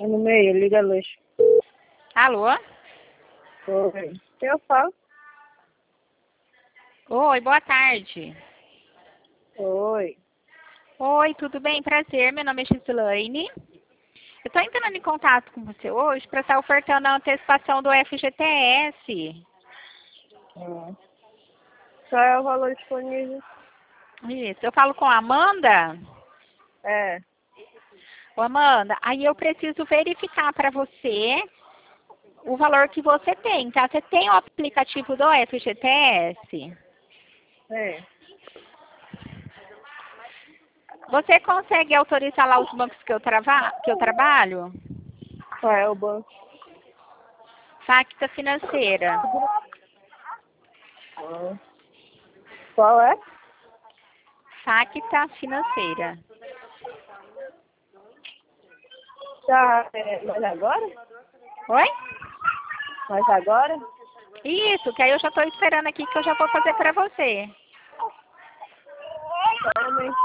No meio, liga a luz. Alô? Oi. Eu falo. Oi, boa tarde. Oi. Oi, tudo bem? Prazer, meu nome é Gislaine. Eu estou entrando em contato com você hoje para estar ofertando a antecipação do FGTS. Qual é o valor disponível? Isso, eu falo com a Amanda? É. Ô, Amanda, aí eu preciso verificar para você o valor que você tem, tá? Você tem o aplicativo do FGTS? É. Você consegue autorizar lá os bancos que eu trabalho? Qual é o banco? Facta Financeira. Qual é? Facta Financeira. Tá, mas agora? Oi? Mas agora? Isso, que aí eu já estou esperando aqui que eu já vou fazer para você. Calma.